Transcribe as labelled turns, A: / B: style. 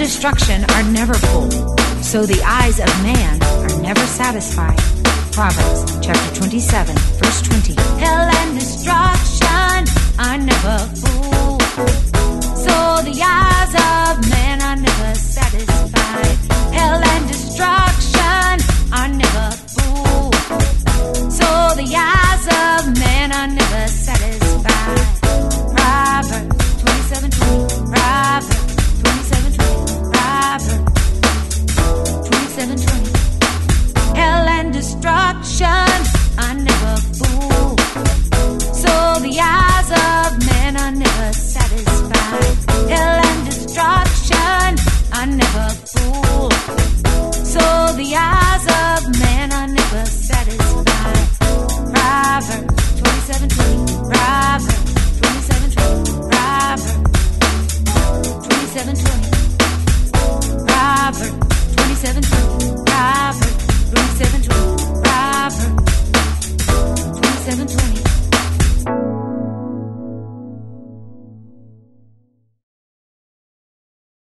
A: destruction are never full, so the eyes of man are never satisfied. Proverbs chapter 27, verse 20. Hell and destruction are never full, so the eyes of man are never satisfied. Hell and destruction are never full, so the eyes of man are never satisfied. Proverbs 27:20. Proverbs 27:20. Proverbs 27:20. Hell and destruction are never full, so the eyes of men are never satisfied. Hell and destruction are never full, so the eyes of men are never satisfied. Proverbs 27:20. Proverbs 27:20. Proverbs 27:20. Proverbs 27:20. Proverbs 27:20.